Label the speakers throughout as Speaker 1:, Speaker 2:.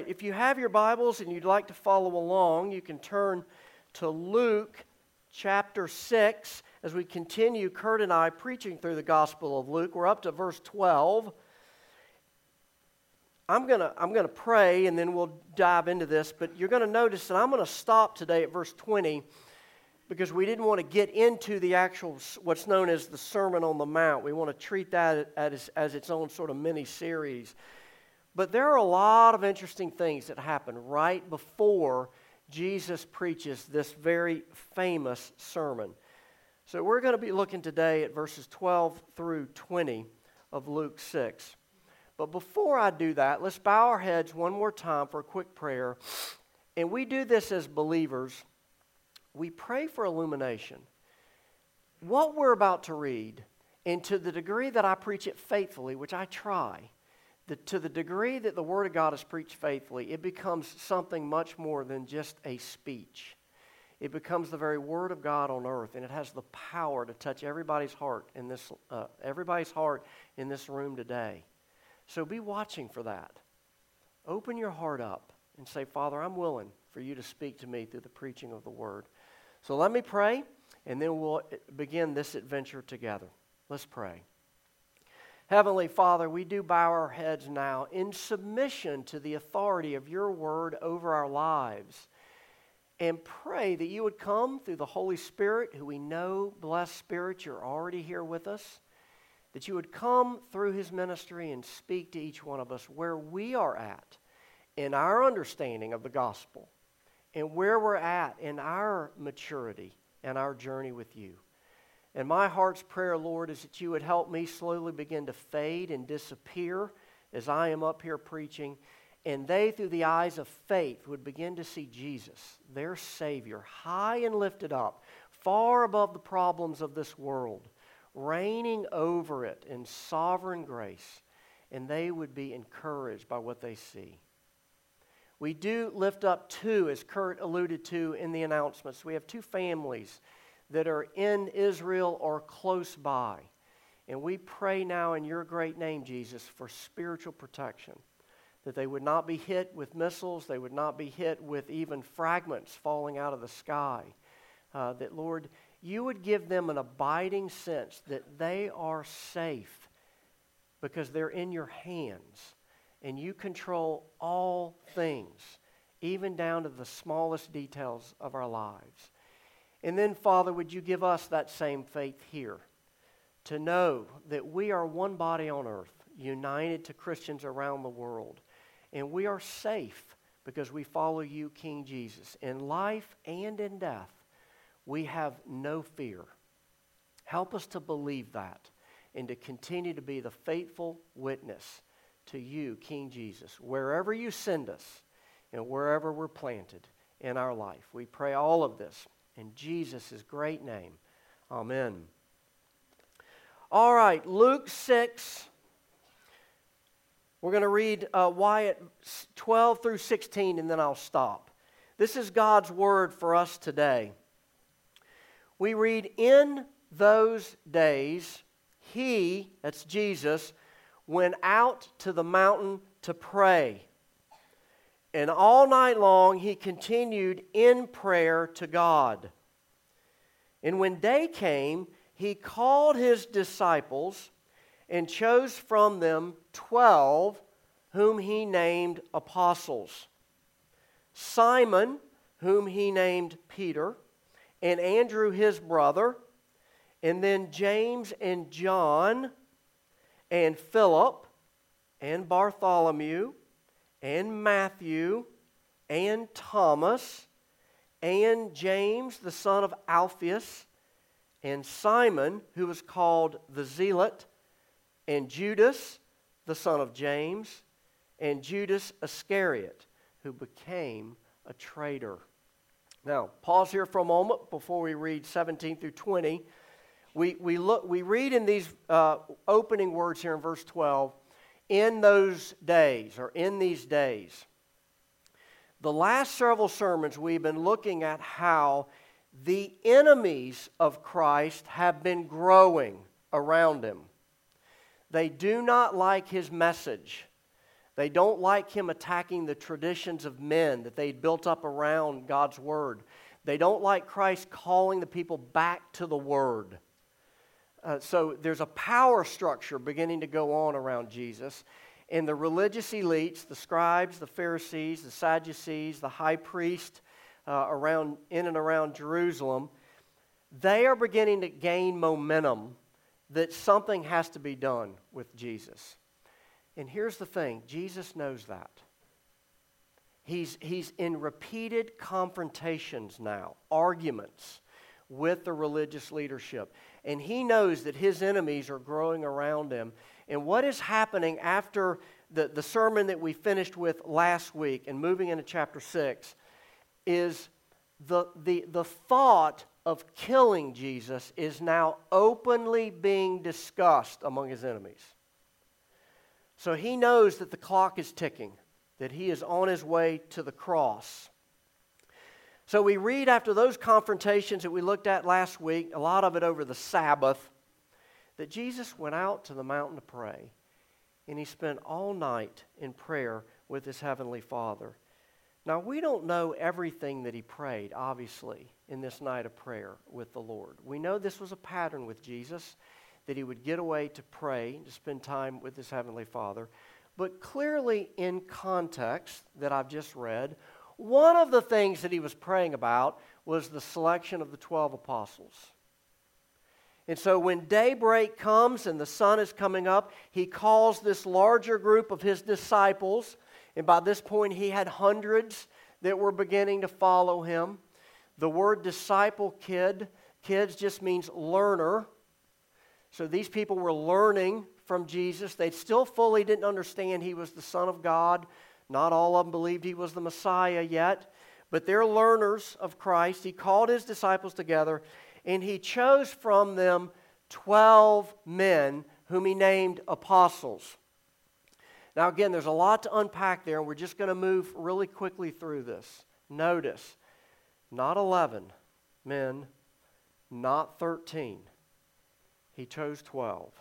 Speaker 1: if you have your Bibles and you'd like to follow along, you can turn to Luke chapter 6 as we continue, Kurt and I, preaching through the Gospel of Luke. We're up to verse 12. I'm gonna pray and then we'll dive into this, but you're going to notice that I'm going to stop today at verse 20 because we didn't want to get into the actual, what's known as the Sermon on the Mount. We want to treat that as its own sort of mini-series. But there are a lot of interesting things that happen right before Jesus preaches this very famous sermon. So we're going to be looking today at verses 12 through 20 of Luke 6. But before I do that, let's bow our heads one more time for a quick prayer. And we do this as believers. We pray for illumination. What we're about to read, and to the degree that I preach it faithfully, which I try, to the degree that the Word of God is preached faithfully, it becomes something much more than just a speech. It becomes the very Word of God on earth, and it has the power to touch everybody's heart in this room today. So be watching for that. Open your heart up and say, Father, I'm willing for you to speak to me through the preaching of the Word. So let me pray, and then we'll begin this adventure together. Let's pray. Heavenly Father, we do bow our heads now in submission to the authority of your word over our lives and pray that you would come through the Holy Spirit, who we know, blessed Spirit, you're already here with us, that you would come through his ministry and speak to each one of us where we are at in our understanding of the gospel and where we're at in our maturity and our journey with you. And my heart's prayer, Lord, is that you would help me slowly begin to fade and disappear as I am up here preaching, and they, through the eyes of faith, would begin to see Jesus, their Savior, high and lifted up, far above the problems of this world, reigning over it in sovereign grace, and they would be encouraged by what they see. We do lift up two, as Kurt alluded to in the announcements. We have two families that are in Israel or close by. And we pray now in your great name, Jesus, for spiritual protection, that they would not be hit with missiles, they would not be hit with even fragments falling out of the sky. That, Lord, you would give them an abiding sense that they are safe because they're in your hands and you control all things, even down to the smallest details of our lives. And then, Father, would you give us that same faith here to know that we are one body on earth, united to Christians around the world, and we are safe because we follow you, King Jesus. In life and in death, we have no fear. Help us to believe that and to continue to be the faithful witness to you, King Jesus, wherever you send us and wherever we're planted in our life. We pray all of this in Jesus' great name. Amen. All right, Luke 6. We're going to read Wyatt 12 through 16, and then I'll stop. This is God's word for us today. We read, in those days, he, that's Jesus, went out to the mountain to pray. And all night long he continued in prayer to God. And when day came, he called his disciples and chose from them 12, whom he named apostles. Simon, whom he named Peter, and Andrew his brother, and then James and John, and Philip, and Bartholomew, and Matthew, and Thomas, and James, the son of Alphaeus, and Simon, who was called the Zealot, and Judas, the son of James, and Judas Iscariot, who became a traitor. Now, pause here for a moment before we read 17 through 20. We read in these opening words here in verse 12, in those days, or in these days. The last several sermons we've been looking at how the enemies of Christ have been growing around him. They do not like his message. They don't like him attacking the traditions of men that they'd built up around God's Word. They don't like Christ calling the people back to the Word. So there's a power structure beginning to go on around Jesus. And the religious elites, the scribes, the Pharisees, the Sadducees, the high priest in and around Jerusalem, they are beginning to gain momentum that something has to be done with Jesus. And here's the thing, Jesus knows that. He's in repeated confrontations now, arguments with the religious leadership. And he knows that his enemies are growing around him. And what is happening after the sermon that we finished with last week and moving into chapter 6 is the thought of killing Jesus is now openly being discussed among his enemies. So he knows that the clock is ticking, that he is on his way to the cross. So we read after those confrontations that we looked at last week, a lot of it over the Sabbath, that Jesus went out to the mountain to pray, and he spent all night in prayer with his heavenly Father. Now, we don't know everything that he prayed, obviously, in this night of prayer with the Lord. We know this was a pattern with Jesus, that he would get away to pray, to spend time with his heavenly Father. But clearly in context that I've just read, one of the things that he was praying about was the selection of the 12 apostles. And so when daybreak comes and the sun is coming up, he calls this larger group of his disciples. And by this point, he had hundreds that were beginning to follow him. The word disciple, kids just means learner. So these people were learning from Jesus. They still fully didn't understand he was the Son of God. Not all of them believed he was the Messiah yet. But they're learners of Christ. He called his disciples together, and he chose from them 12 men whom he named apostles. Now again, there's a lot to unpack there, and we're just going to move really quickly through this. Notice, not 11 men, not 13. He chose 12.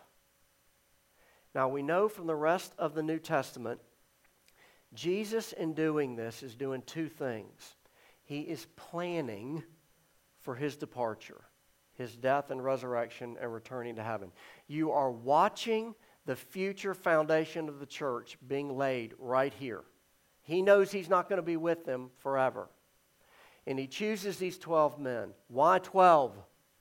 Speaker 1: Now we know from the rest of the New Testament, Jesus in doing this is doing two things. He is planning for his departure, his death and resurrection and returning to heaven. You are watching the future foundation of the church being laid right here. He knows he's not going to be with them forever. And he chooses these 12 men. Why 12?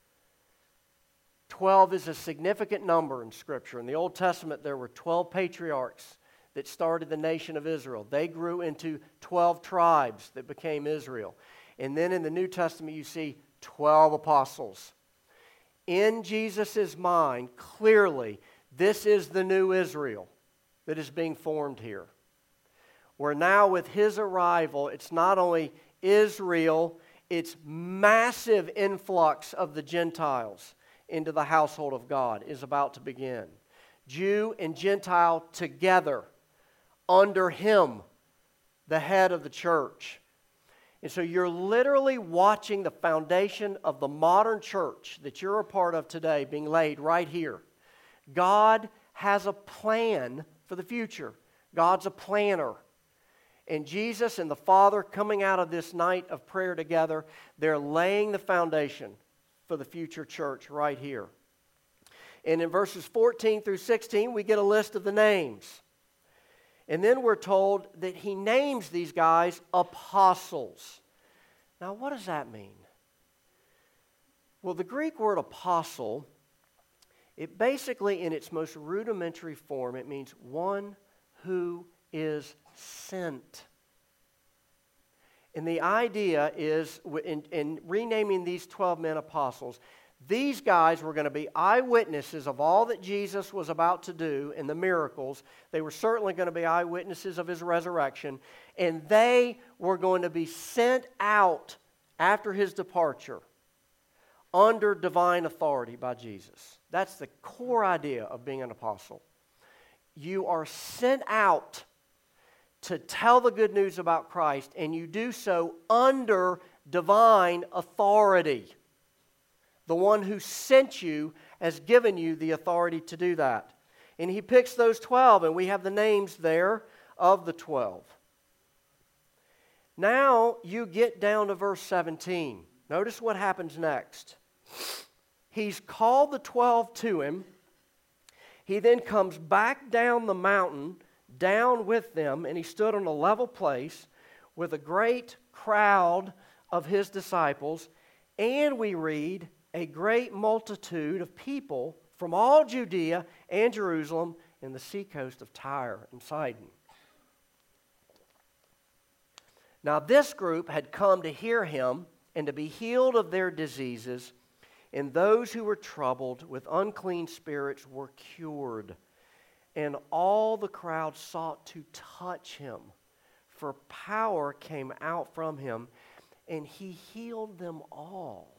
Speaker 1: 12 is a significant number in Scripture. In the Old Testament, there were 12 patriarchs that started the nation of Israel. They grew into 12 tribes that became Israel. And then in the New Testament, you see 12 apostles. In Jesus' mind, clearly, this is the new Israel that is being formed here. Where now with his arrival, it's not only Israel, it's massive influx of the Gentiles into the household of God is about to begin. Jew and Gentile together under him, the head of the church. And so you're literally watching the foundation of the modern church that you're a part of today being laid right here. God has a plan for the future. God's a planner. And Jesus and the Father coming out of this night of prayer together, they're laying the foundation for the future church right here. And in verses 14 through 16, we get a list of the names. And then we're told that he names these guys apostles. Now, what does that mean? Well, the Greek word apostle, it basically, in its most rudimentary form, it means one who is sent. And the idea is, in renaming these 12 men apostles, these guys were going to be eyewitnesses of all that Jesus was about to do and the miracles. They were certainly going to be eyewitnesses of his resurrection. And they were going to be sent out after his departure under divine authority by Jesus. That's the core idea of being an apostle. You are sent out to tell the good news about Christ, and you do so under divine authority. The one who sent you has given you the authority to do that. And he picks those 12, and we have the names there of the 12. Now you get down to verse 17. Notice what happens next. He's called the 12 to him. He then comes back down the mountain, down with them, and he stood on a level place with a great crowd of his disciples. And we read, a great multitude of people from all Judea and Jerusalem and the seacoast of Tyre and Sidon. Now this group had come to hear him and to be healed of their diseases, and those who were troubled with unclean spirits were cured. And all the crowd sought to touch him, for power came out from him, and he healed them all.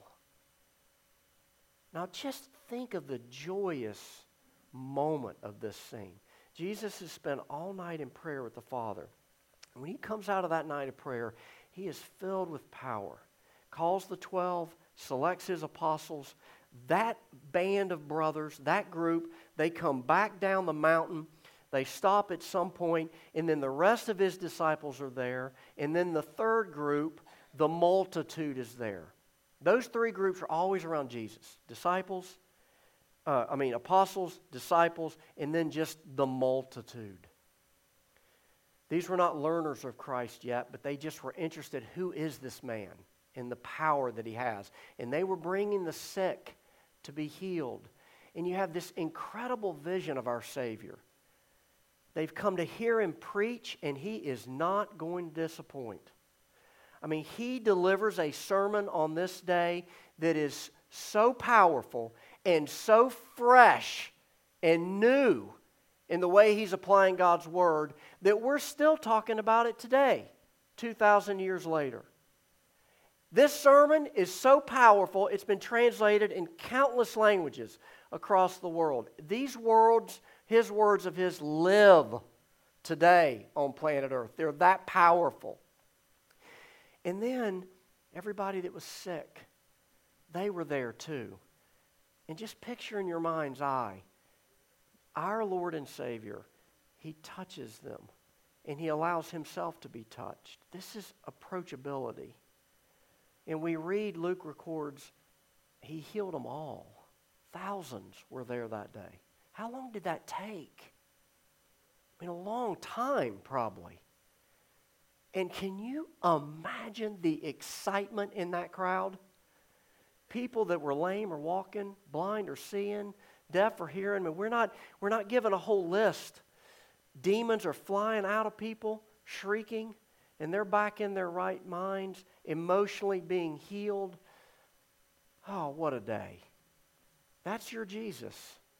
Speaker 1: Now just think of the joyous moment of this scene. Jesus has spent all night in prayer with the Father. And when he comes out of that night of prayer, he is filled with power. Calls the 12, selects his apostles. That band of brothers, that group, they come back down the mountain. They stop at some point, and then the rest of his disciples are there. And then the third group, the multitude is there. Those three groups are always around Jesus. Apostles, disciples, and then just the multitude. These were not learners of Christ yet, but they just were interested, who is this man and the power that he has? And they were bringing the sick to be healed. And you have this incredible vision of our Savior. They've come to hear him preach, and he is not going to disappoint. I mean, he delivers a sermon on this day that is so powerful and so fresh and new in the way he's applying God's Word that we're still talking about it today, 2,000 years later. This sermon is so powerful, it's been translated in countless languages across the world. These words, his words of his, live today on planet Earth. They're that powerful. And then everybody that was sick, they were there too. And just picture in your mind's eye, our Lord and Savior, he touches them and he allows himself to be touched. This is approachability. And we read, Luke records, he healed them all. Thousands were there that day. How long did that take? I mean, a long time probably. And can you imagine the excitement in that crowd? People that were lame or walking, blind or seeing, deaf or hearing. I mean, we're not given a whole list. Demons are flying out of people, shrieking, and they're back in their right minds, emotionally being healed. Oh, what a day. That's your Jesus.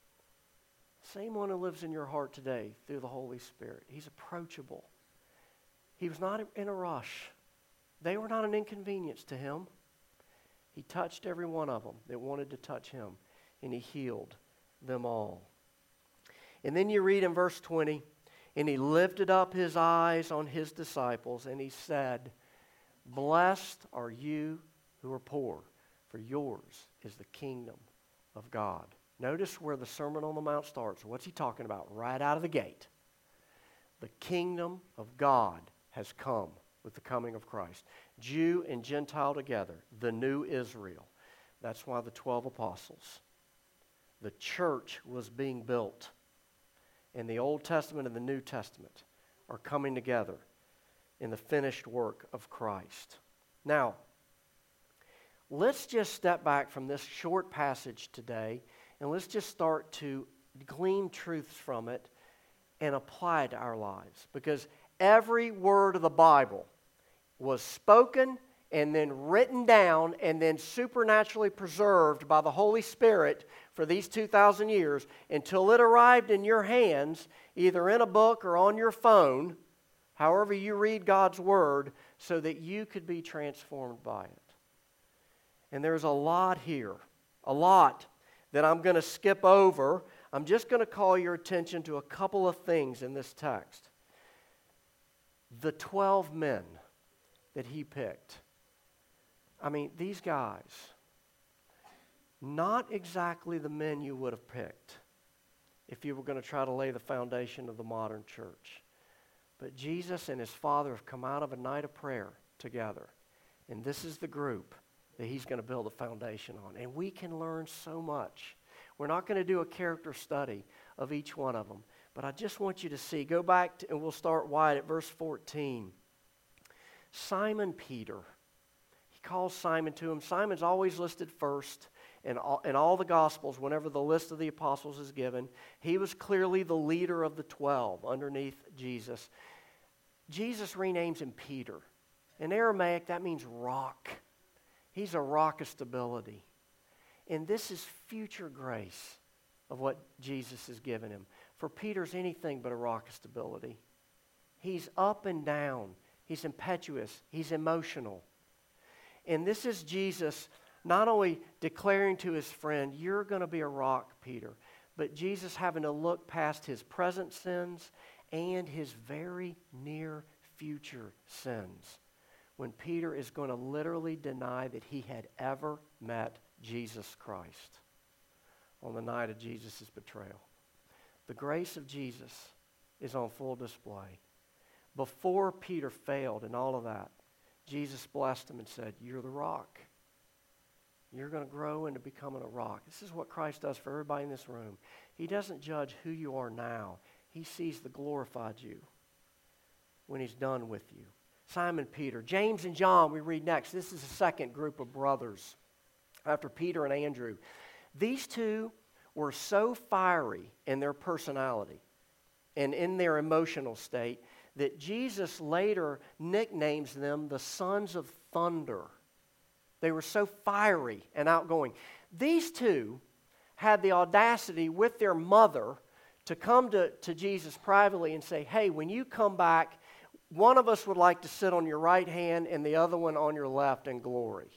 Speaker 1: Same one who lives in your heart today through the Holy Spirit. He's approachable. He was not in a rush. They were not an inconvenience to him. He touched every one of them that wanted to touch him, and he healed them all. And then you read in verse 20, and he lifted up his eyes on his disciples, and he said, "Blessed are you who are poor, for yours is the kingdom of God." Notice where the Sermon on the Mount starts. What's he talking about? Right out of the gate. The kingdom of God has come with the coming of Christ. Jew and Gentile together, the new Israel. That's why the 12 apostles. The church was being built. And the Old Testament and the New Testament are coming together in the finished work of Christ. Now, let's just step back from this short passage today, and let's just start to glean truths from it and apply it to our lives. Because every word of the Bible was spoken and then written down and then supernaturally preserved by the Holy Spirit for these 2,000 years until it arrived in your hands, either in a book or on your phone, however you read God's Word, so that you could be transformed by it. And there's a lot here, a lot that I'm going to skip over. I'm just going to call your attention to a couple of things in this text. The 12 men that he picked. I mean, these guys, not exactly the men you would have picked if you were going to try to lay the foundation of the modern church. But Jesus and his Father have come out of a night of prayer together. And this is the group that he's going to build a foundation on. And we can learn so much. We're not going to do a character study of each one of them. But I just want you to see, go back and we'll start wide at verse 14. Simon Peter. He calls Simon to him. Simon's always listed first in all the Gospels whenever the list of the apostles is given. He was clearly the leader of the 12 underneath Jesus. Jesus renames him Peter. In Aramaic, that means rock. He's a rock of stability. And this is future grace of what Jesus has given him. For Peter's anything but a rock of stability. He's up and down. He's impetuous. He's emotional. And this is Jesus not only declaring to his friend, you're going to be a rock, Peter, but Jesus having to look past his present sins and his very near future sins, when Peter is going to literally deny that he had ever met Jesus Christ on the night of Jesus' betrayal. The grace of Jesus is on full display. Before Peter failed in all of that, Jesus blessed him and said, you're the rock. You're going to grow into becoming a rock. This is what Christ does for everybody in this room. He doesn't judge who you are now. He sees the glorified you when he's done with you. Simon Peter. James and John we read next. This is the second group of brothers after Peter and Andrew. These two were so fiery in their personality and in their emotional state that Jesus later nicknames them the sons of thunder. They were so fiery and outgoing. These two had the audacity with their mother to come to Jesus privately and say, hey, when you come back, one of us would like to sit on your right hand and the other one on your left in glory.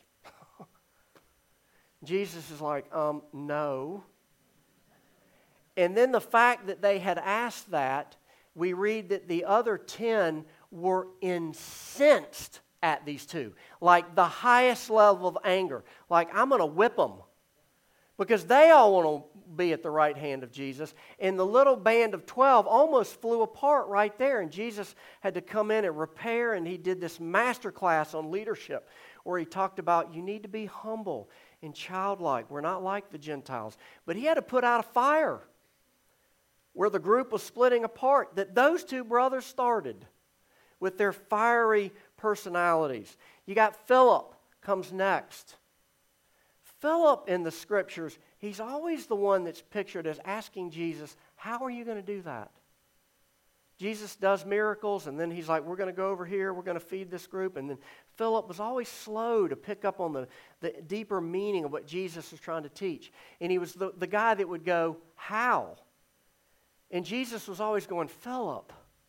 Speaker 1: Jesus is like, no. And then the fact that they had asked that, we read that the other 10 were incensed at these two. Like the highest level of anger. Like, I'm going to whip them. Because they all want to be at the right hand of Jesus. And the little band of 12 almost flew apart right there. And Jesus had to come in and repair. And he did this master class on leadership where he talked about you need to be humble and childlike. We're not like the Gentiles. But he had to put out a fire where the group was splitting apart that those two brothers started with their fiery personalities. You got Philip comes next. Philip in the scriptures, he's always the one that's pictured as asking Jesus, how are you going to do that? Jesus does miracles, and then he's like, we're going to go over here, we're going to feed this group. And then Philip was always slow to pick up on the deeper meaning of what Jesus was trying to teach. And he was the guy that would go, how? And Jesus was always going, Philip,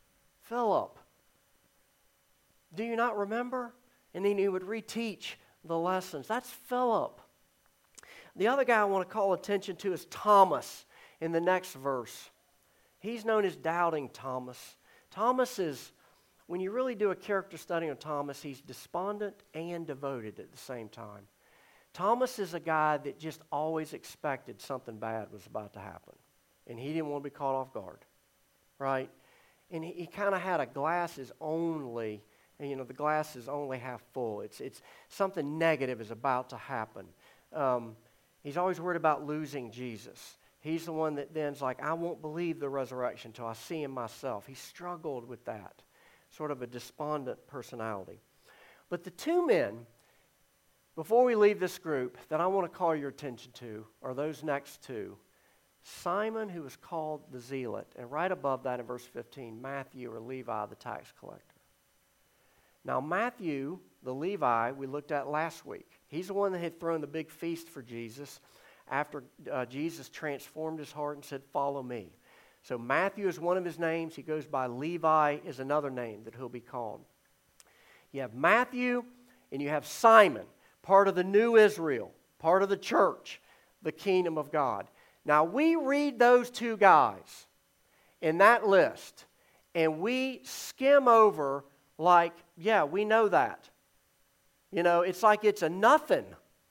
Speaker 1: do you not remember? And then he would reteach the lessons. That's Philip. The other guy I want to call attention to is Thomas in the next verse. He's known as Doubting Thomas. Thomas is, when you really do a character study on Thomas, he's despondent and devoted at the same time. Thomas is a guy that just always expected something bad was about to happen. And he didn't want to be caught off guard, right? And he kind of had a glasses only, and the glass is only half full. It's something negative is about to happen. He's always worried about losing Jesus. He's the one that then's like, I won't believe the resurrection until I see him myself. He struggled with that, sort of a despondent personality. But the two men, before we leave this group, that I want to call your attention to are those next two. Simon, who is called the Zealot, and right above that in verse 15, Matthew or Levi, the tax collector. Now Matthew, the Levi, we looked at last week. He's the one that had thrown the big feast for Jesus after Jesus transformed his heart and said, follow me. So Matthew is one of his names. He goes by Levi is another name that he'll be called. You have Matthew and you have Simon, part of the new Israel, part of the church, the kingdom of God. Now, we read those two guys in that list, and we skim over like, yeah, we know that. It's like it's a nothing.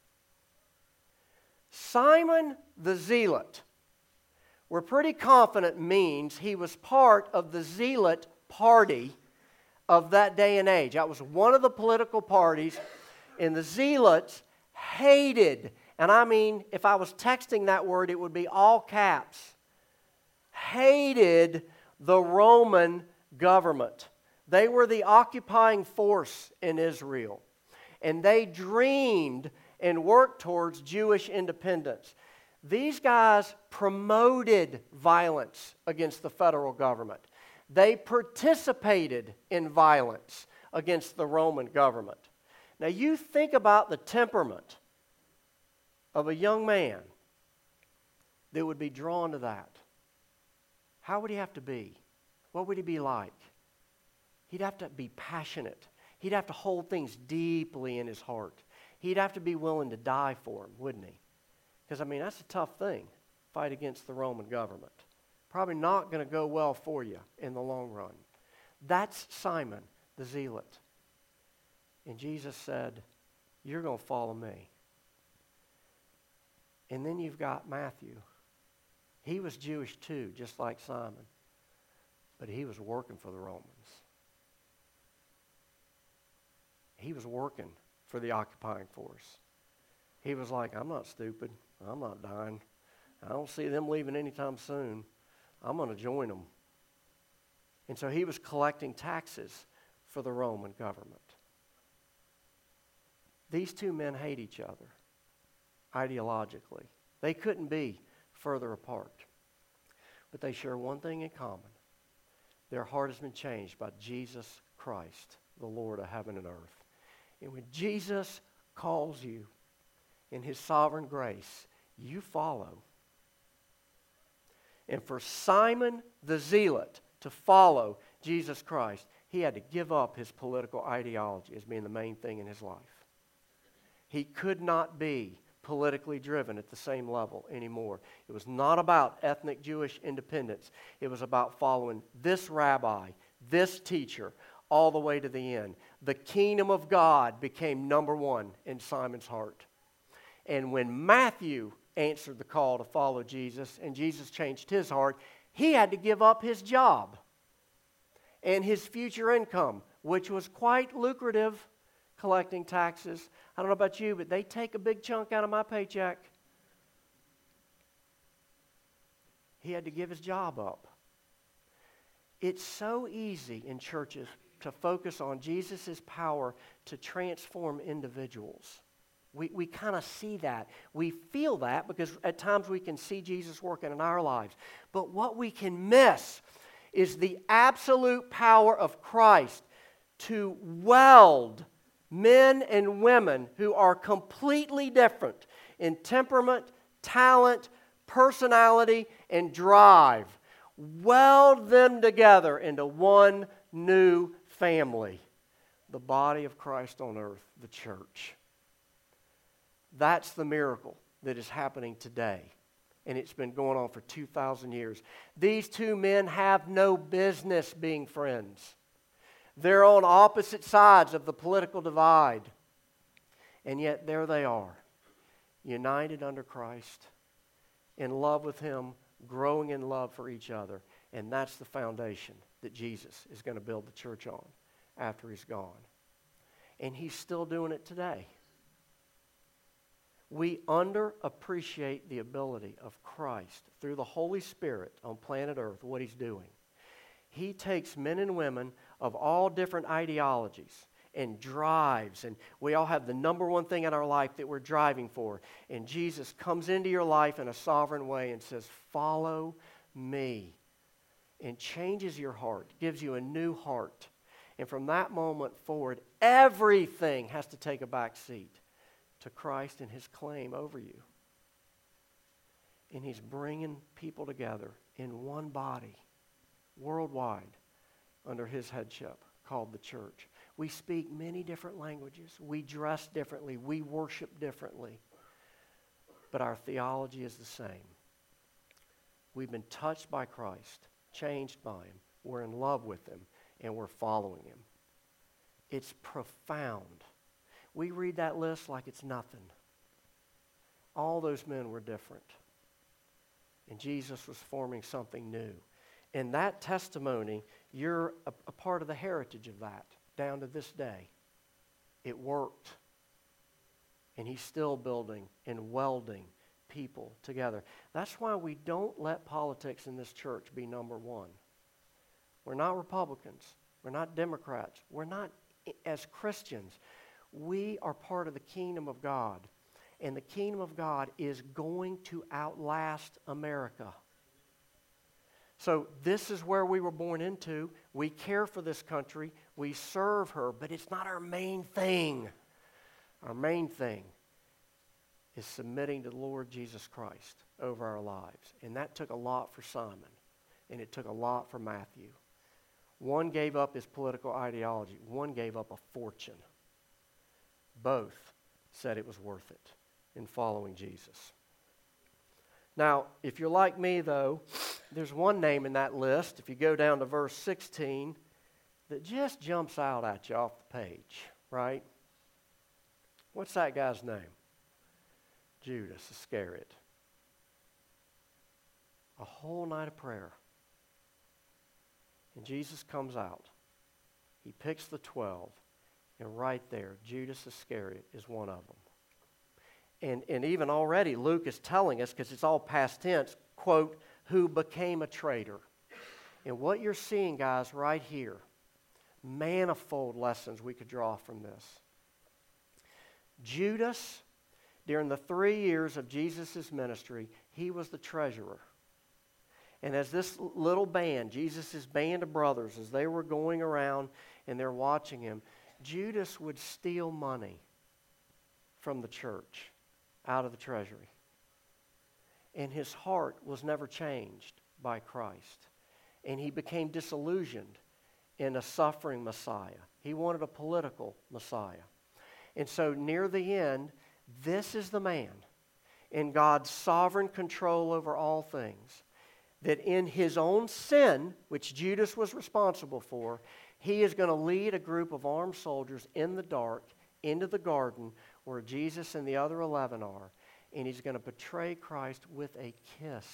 Speaker 1: Simon the Zealot, we're pretty confident means he was part of the Zealot party of that day and age. That was one of the political parties, and the Zealots hated, and I mean, if I was texting that word, it would be all caps, hated the Roman government. They were the occupying force in Israel, and they dreamed and worked towards Jewish independence. These guys promoted violence against the federal government. They participated in violence against the Roman government. Now you think about the temperament of a young man that would be drawn to that. How would he have to be? What would he be like? He'd have to be passionate. He'd have to hold things deeply in his heart. He'd have to be willing to die for them, wouldn't he? Because, I mean, that's a tough thing, fight against the Roman government. Probably not going to go well for you in the long run. That's Simon the Zealot. And Jesus said, you're going to follow me. And then you've got Matthew. He was Jewish too, just like Simon. But he was working for the Romans. He was working for the occupying force. He was like, I'm not stupid. I'm not dying. I don't see them leaving anytime soon. I'm going to join them. And so he was collecting taxes for the Roman government. These two men hate each other ideologically. They couldn't be further apart. But they share one thing in common. Their heart has been changed by Jesus Christ, the Lord of heaven and earth. And when Jesus calls you in his sovereign grace, you follow. And for Simon the Zealot to follow Jesus Christ, he had to give up his political ideology as being the main thing in his life. He could not be politically driven at the same level anymore. It was not about ethnic Jewish independence. It was about following this rabbi, this teacher, all the way to the end. The kingdom of God became number one in Simon's heart. And when Matthew answered the call to follow Jesus and Jesus changed his heart, he had to give up his job and his future income, which was quite lucrative, collecting taxes. I don't know about you, but they take a big chunk out of my paycheck. He had to give his job up. It's so easy in churches to focus on Jesus' power to transform individuals. We kind of see that. We feel that because at times we can see Jesus working in our lives. But what we can miss is the absolute power of Christ to weld men and women who are completely different in temperament, talent, personality, and drive. Weld them together into one new family, the body of Christ on earth, the church. That's the miracle that is happening today. And it's been going on for 2,000 years. These two men have no business being friends. They're on opposite sides of the political divide. And yet there they are, united under Christ, in love with him, growing in love for each other. And that's the foundation that Jesus is going to build the church on after he's gone. And he's still doing it today. We underappreciate the ability of Christ through the Holy Spirit on planet Earth, what he's doing. He takes men and women of all different ideologies and drives, and we all have the number one thing in our life that we're driving for. And Jesus comes into your life in a sovereign way and says, follow me, and changes your heart, gives you a new heart. And from that moment forward, everything has to take a back seat to Christ and his claim over you. And he's bringing people together in one body, worldwide, under his headship, called the church. We speak many different languages. We dress differently. We worship differently. But our theology is the same. We've been touched by Christ, changed by him. We're in love with him, and we're following him. It's profound. We read that list like it's nothing. All those men were different. And Jesus was forming something new. And that testimony, you're a part of the heritage of that down to this day. It worked. And he's still building and welding people together. That's why we don't let politics in this church be number one. We're not Republicans. We're not Democrats. We're not, as Christians, we are part of the kingdom of God. And the kingdom of God is going to outlast America. So this is where we were born into. We care for this country. We serve her, but it's not our main thing. Our main thing is submitting to the Lord Jesus Christ over our lives. And that took a lot for Simon, and it took a lot for Matthew. One gave up his political ideology. One gave up a fortune. Both said it was worth it in following Jesus. Now, if you're like me, though, there's one name in that list, if you go down to verse 16, that just jumps out at you off the page, right? What's that guy's name? Judas Iscariot. A whole night of prayer. And Jesus comes out. He picks the 12, and right there, Judas Iscariot is one of them. And even already Luke is telling us, because it's all past tense, quote, who became a traitor. And what you're seeing, guys, right here, manifold lessons we could draw from this. Judas, during the 3 years of Jesus' ministry, he was the treasurer. And as this little band, Jesus' band of brothers, as they were going around and they're watching him, Judas would steal money from the church, out of the treasury. And his heart was never changed by Christ. And he became disillusioned in a suffering Messiah. He wanted a political Messiah. And so near the end, this is the man in God's sovereign control over all things, that in his own sin, which Judas was responsible for, he is going to lead a group of armed soldiers in the dark into the garden where Jesus and the other 11 are, and he's going to betray Christ with a kiss,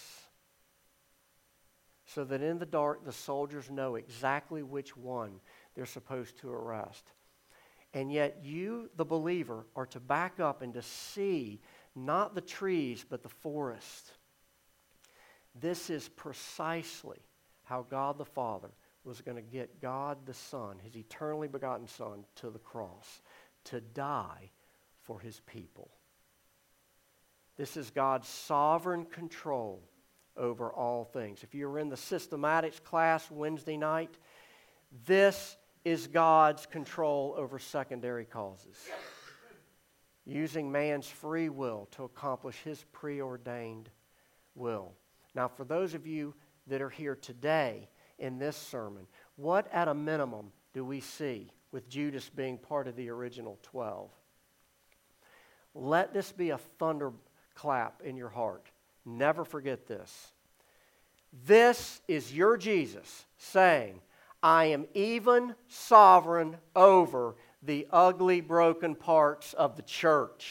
Speaker 1: so that in the dark the soldiers know exactly which one they're supposed to arrest. And yet you, the believer, are to back up and to see not the trees but the forest. This is precisely how God the Father was going to get God the Son, his eternally begotten Son, to the cross, to die for his people. This is God's sovereign control over all things. If you were in the systematics class Wednesday night, this is God's control over secondary causes, using man's free will to accomplish his preordained will. Now, for those of you that are here today in this sermon, what at a minimum do we see with Judas being part of the original 12? Let this be a thunderclap in your heart. Never forget this. This is your Jesus saying, I am even sovereign over the ugly, broken parts of the church.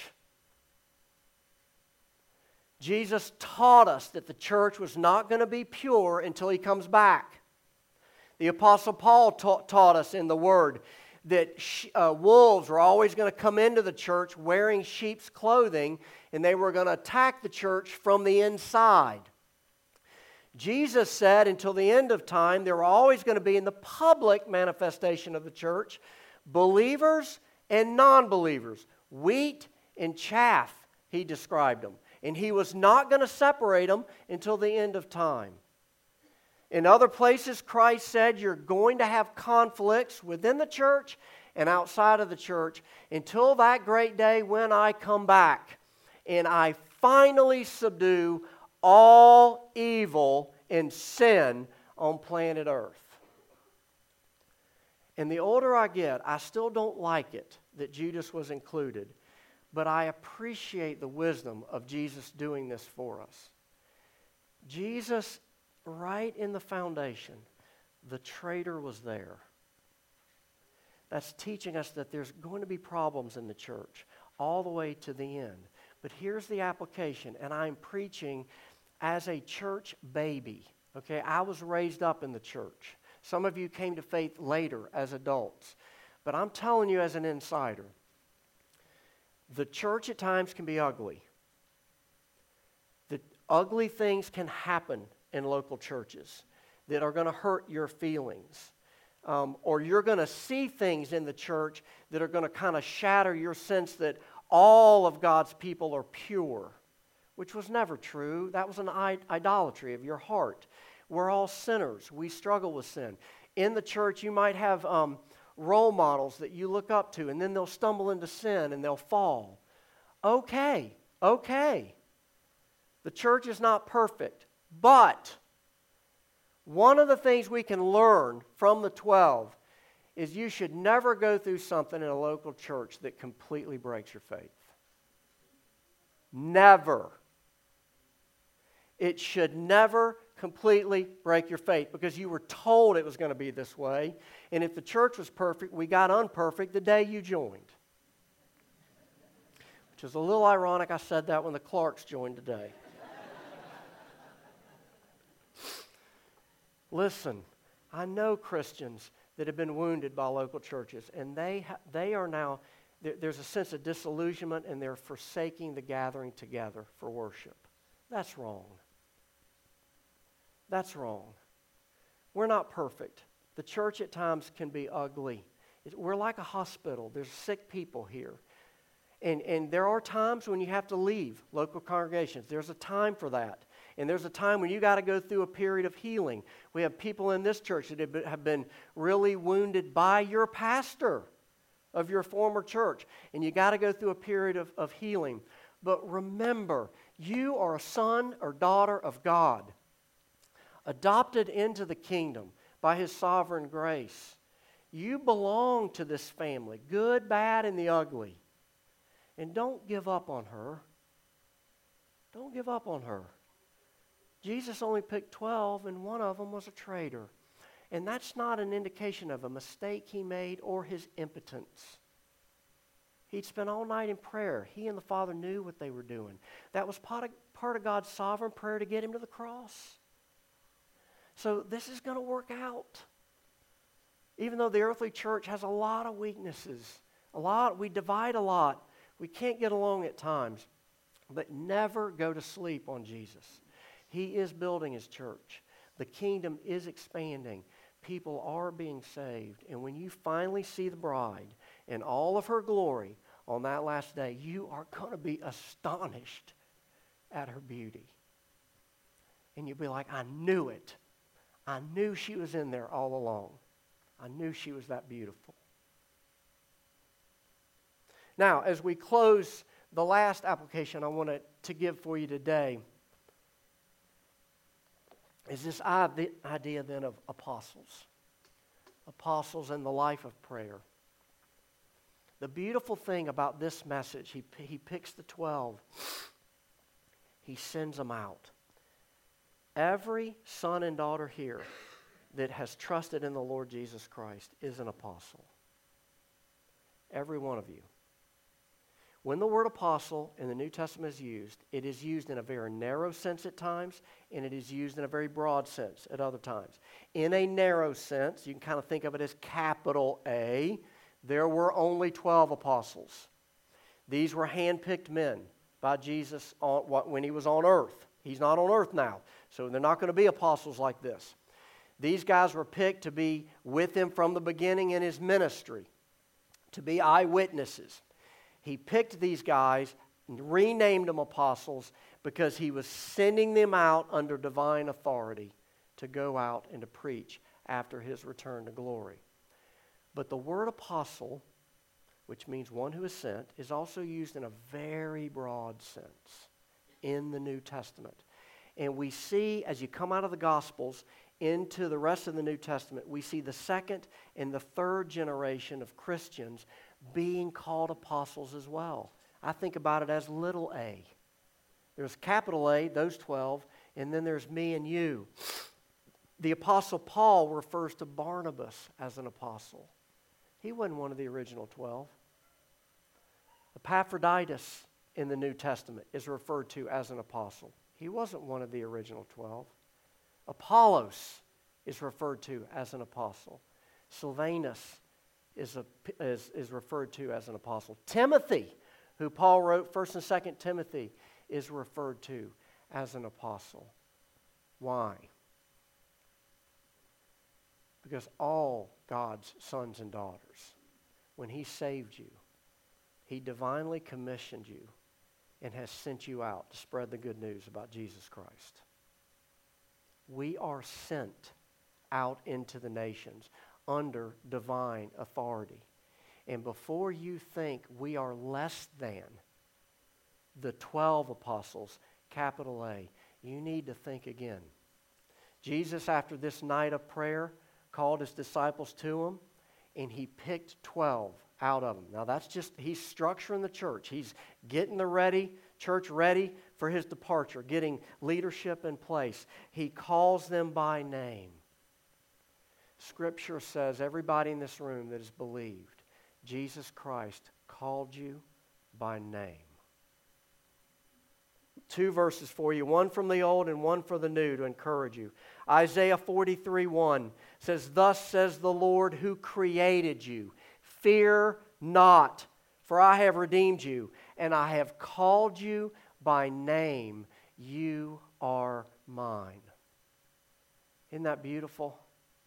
Speaker 1: Jesus taught us that the church was not going to be pure until he comes back. The Apostle Paul taught us in the Word that wolves were always going to come into the church wearing sheep's clothing, and they were going to attack the church from the inside. Jesus said until the end of time, there were always going to be in the public manifestation of the church, believers and non-believers, wheat and chaff, he described them. And he was not going to separate them until the end of time. In other places, Christ said you're going to have conflicts within the church and outside of the church until that great day when I come back and I finally subdue all evil and sin on planet Earth. And the older I get, I still don't like it that Judas was included, but I appreciate the wisdom of Jesus doing this for us. Jesus, right in the foundation, the traitor was there. That's teaching us that there's going to be problems in the church all the way to the end. But here's the application, and I'm preaching as a church baby, Okay, I was raised up in the church. Some of you came to faith later as adults. But I'm telling you as an insider, the church at times can be ugly. The ugly things can happen in local churches that are going to hurt your feelings. Or you're going to see things in the church that are going to kind of shatter your sense that all of God's people are pure, which was never true. That was an idolatry of your heart. We're all sinners. We struggle with sin. In the church, you might have role models that you look up to, and then they'll stumble into sin and they'll fall. Okay. The church is not perfect, but one of the things we can learn from the 12 is you should never go through something in a local church that completely breaks your faith. Never. It should never completely break your faith because you were told it was going to be this way. And if the church was perfect, we got unperfect the day you joined. Which is a little ironic I said that when the Clarks joined today. Listen, I know Christians that have been wounded by local churches, and they are now, there's a sense of disillusionment, and they're forsaking the gathering together for worship. That's wrong. That's wrong. We're not perfect. The church at times can be ugly. We're like a hospital. There's sick people here. And there are times when you have to leave local congregations. There's a time for that. And there's a time when you got to go through a period of healing. We have people in this church that have been really wounded by your pastor of your former church. And you got to go through a period of healing. But remember, you are a son or daughter of God, adopted into the kingdom by His sovereign grace. You belong to this family, good, bad, and the ugly. And don't give up on her. Don't give up on her. Jesus only picked 12, and one of them was a traitor. And that's not an indication of a mistake he made or his impotence. He'd spent all night in prayer. He and the Father knew what they were doing. That was part of God's sovereign prayer to get him to the cross. So this is going to work out. Even though the earthly church has a lot of weaknesses, we divide a lot. We can't get along at times. But never go to sleep on Jesus. He is building His church. The kingdom is expanding. People are being saved. And when you finally see the bride in all of her glory on that last day, you are going to be astonished at her beauty. And you'll be like, I knew it. I knew she was in there all along. I knew she was that beautiful. Now, as we close, the last application I wanted to give for you today is this idea then of apostles. Apostles in the life of prayer. The beautiful thing about this message, he picks the 12. He sends them out. Every son and daughter here that has trusted in the Lord Jesus Christ is an apostle. Every one of you. When the word apostle in the New Testament is used, it is used in a very narrow sense at times, and it is used in a very broad sense at other times. In a narrow sense, you can kind of think of it as capital A, there were only 12 apostles. These were handpicked men by Jesus when He was on earth. He's not on earth now, so they're not going to be apostles like this. These guys were picked to be with Him from the beginning in His ministry, to be eyewitnesses. He picked these guys and renamed them apostles because He was sending them out under divine authority to go out and to preach after His return to glory. But the word apostle, which means one who is sent, is also used in a very broad sense in the New Testament. And we see, as you come out of the Gospels into the rest of the New Testament, we see the second and the third generation of Christians being called apostles as well. I think about it as little a. There's capital A, those 12, and then there's me and you. The Apostle Paul refers to Barnabas as an apostle. He wasn't one of the original 12. Epaphroditus in the New Testament is referred to as an apostle. He wasn't one of the original 12. Apollos is referred to as an apostle. Silvanus is referred to as an apostle. Timothy, who Paul wrote 1st and 2nd Timothy, is referred to as an apostle. Why? Because all God's sons and daughters, when He saved you, He divinely commissioned you and has sent you out to spread the good news about Jesus Christ. We are sent out into the nations under divine authority. And before you think we are less than the 12 apostles, capital A, you need to think again. Jesus, after this night of prayer, called His disciples to Him, and He picked 12 out of them. Now that's just, He's structuring the church. He's getting the church ready for His departure, getting leadership in place. He calls them by name. Scripture says everybody in this room that has believed, Jesus Christ called you by name. 2 verses for you, one from the old and one for the new to encourage you. Isaiah 43:1 says, "Thus says the Lord who created you, fear not, for I have redeemed you, and I have called you by name. You are mine." Isn't that beautiful?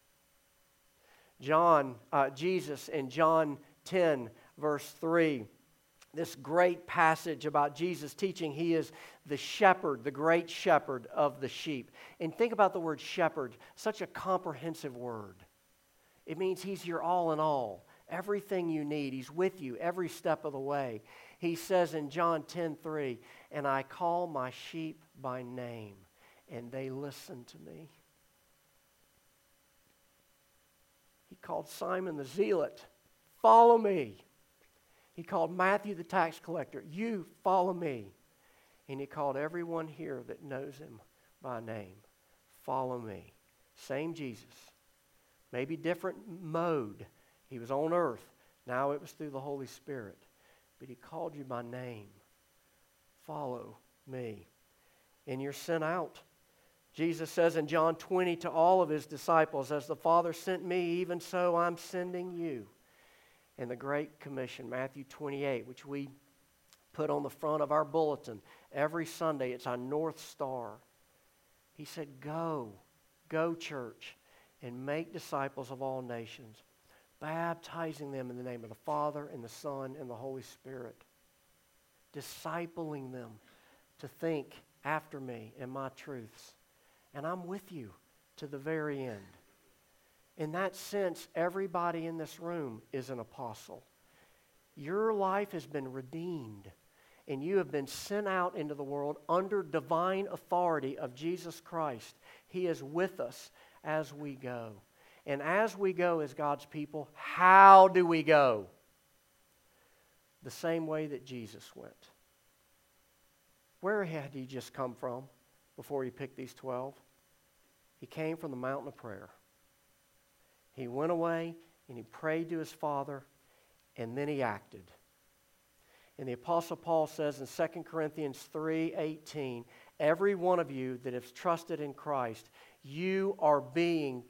Speaker 1: Jesus in John 10, verse 3, this great passage about Jesus teaching He is the shepherd, the great shepherd of the sheep. And think about the word shepherd, such a comprehensive word. It means He's your all in all, everything you need. He's with you every step of the way. He says in John 10:3, "And I call my sheep by name, and they listen to me." He called Simon the Zealot, "Follow me." He called Matthew the tax collector, "You follow me." And He called everyone here that knows Him by name, "Follow me." Same Jesus. Maybe different mode. He was on earth. Now it was through the Holy Spirit. But He called you by name. Follow me. And you're sent out. Jesus says in John 20 to all of His disciples, "As the Father sent me, even so I'm sending you." And the Great Commission, Matthew 28, which we put on the front of our bulletin every Sunday. It's our North Star. He said, go church, and make disciples of all nations, baptizing them in the name of the Father and the Son and the Holy Spirit, discipling them to think after me and my truths. And I'm with you to the very end. In that sense, everybody in this room is an apostle. Your life has been redeemed, and you have been sent out into the world under divine authority of Jesus Christ. He is with us as we go. And as we go as God's people, how do we go? The same way that Jesus went. Where had He just come from before He picked these 12? He came from the mountain of prayer. He went away and He prayed to His Father, and then He acted. And the Apostle Paul says in 2 Corinthians 3:18, "Every one of you that has trusted in Christ, you are being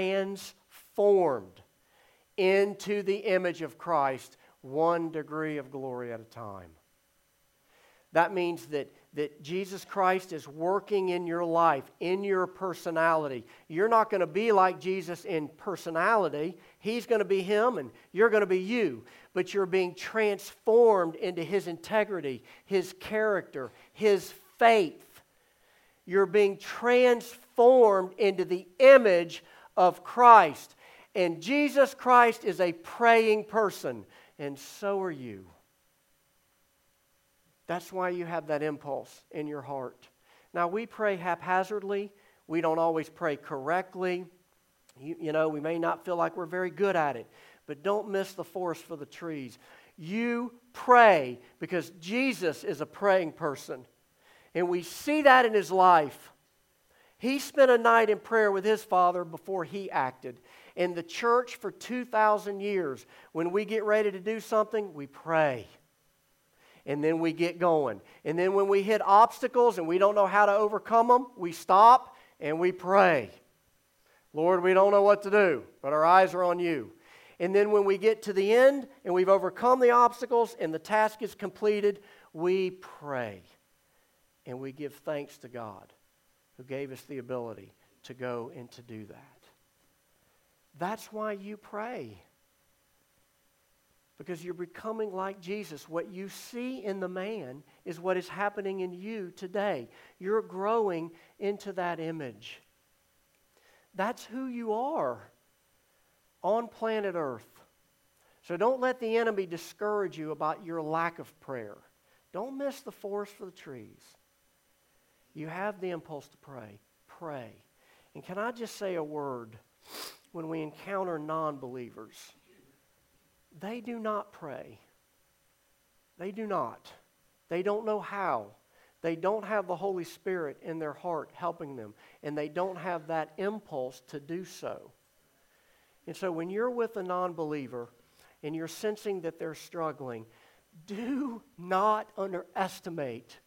Speaker 1: transformed into the image of Christ, one degree of glory at a time." That means that Jesus Christ is working in your life, in your personality. You're not going to be like Jesus in personality. He's going to be Him and you're going to be you. But you're being transformed into His integrity, His character, His faith. You're being transformed into the image of Christ. And Jesus Christ is a praying person, and so are you. That's why you have that impulse in your heart. Now, we pray haphazardly. We don't always pray correctly. You know, we may not feel like we're very good at it. But don't miss the forest for the trees. You pray because Jesus is a praying person. And we see that in His life. He spent a night in prayer with His Father before He acted. In the church for 2,000 years, when we get ready to do something, we pray. And then we get going. And then when we hit obstacles and we don't know how to overcome them, we stop and we pray. Lord, we don't know what to do, but our eyes are on you. And then when we get to the end and we've overcome the obstacles and the task is completed, we pray. And we give thanks to God who gave us the ability to go and to do that. That's why you pray. Because you're becoming like Jesus. What you see in the man is what is happening in you today. You're growing into that image. That's who you are on planet Earth. So don't let the enemy discourage you about your lack of prayer. Don't miss the forest for the trees. You have the impulse to pray. Pray. And can I just say a word? When we encounter non-believers, they do not pray. They do not. They don't know how. They don't have the Holy Spirit in their heart helping them. And they don't have that impulse to do so. And so when you're with a non-believer and you're sensing that they're struggling, do not underestimate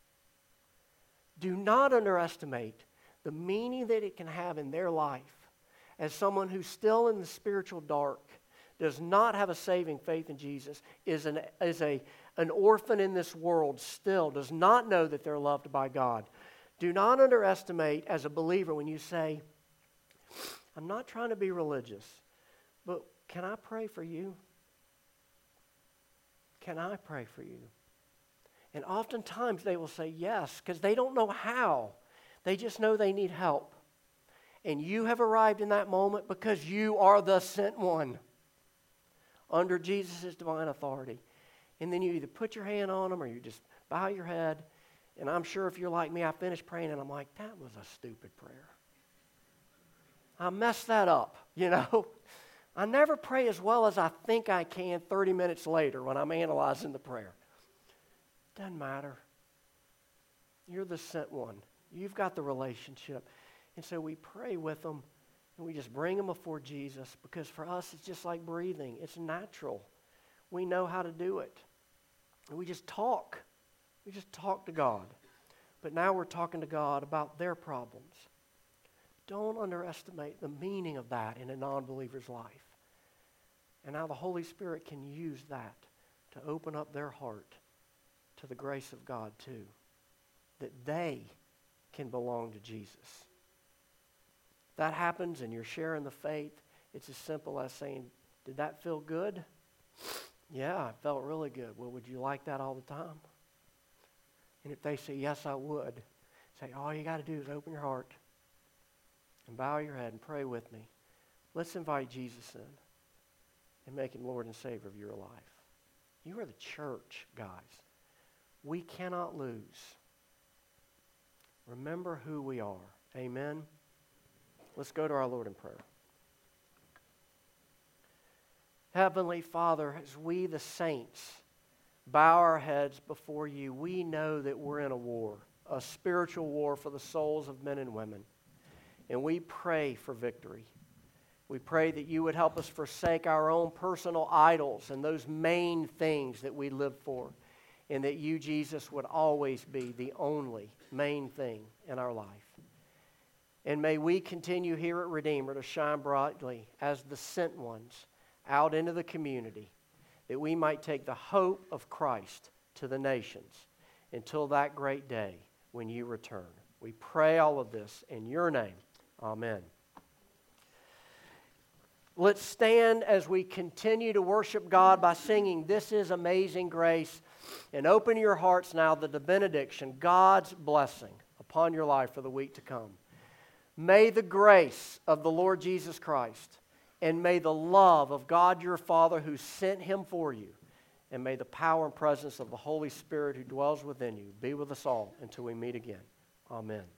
Speaker 1: the meaning that it can have in their life as someone who's still in the spiritual dark, does not have a saving faith in Jesus, is an orphan in this world still, does not know that they're loved by God. Do not underestimate as a believer when you say, I'm not trying to be religious, but can I pray for you? Can I pray for you? And oftentimes they will say yes, because they don't know how. They just know they need help. And you have arrived in that moment because you are the sent one under Jesus' divine authority. And then you either put your hand on them or you just bow your head. And I'm sure if you're like me, I finish praying and I'm like, that was a stupid prayer. I messed that up, you know. I never pray as well as I think I can 30 minutes later when I'm analyzing the prayer. Doesn't matter. You're the sent one. You've got the relationship. And so we pray with them and we just bring them before Jesus because for us it's just like breathing. It's natural. We know how to do it. And we just talk. We just talk to God. But now we're talking to God about their problems. Don't underestimate the meaning of that in a non-believer's life. And how the Holy Spirit can use that to open up their heart to the grace of God too. That they can belong to Jesus. That happens and you're sharing the faith. It's as simple as saying, did that feel good? Yeah, it felt really good. Well, would you like that all the time? And if they say, yes, I would, say, all you got to do is open your heart and bow your head and pray with me. Let's invite Jesus in and make him Lord and Savior of your life. You are the church, guys. We cannot lose. Remember who we are. Amen. Let's go to our Lord in prayer. Heavenly Father, as we the saints bow our heads before you, we know that we're in a war, a spiritual war for the souls of men and women. And we pray for victory. We pray that you would help us forsake our own personal idols and those main things that we live for. And that you, Jesus, would always be the only main thing in our life. And may we continue here at Redeemer to shine brightly as the sent ones out into the community, that we might take the hope of Christ to the nations until that great day when you return. We pray all of this in your name. Amen. Let's stand as we continue to worship God by singing This Is Amazing Grace. And open your hearts now to the benediction, God's blessing upon your life for the week to come. May the grace of the Lord Jesus Christ and may the love of God your Father who sent him for you and may the power and presence of the Holy Spirit who dwells within you be with us all until we meet again. Amen.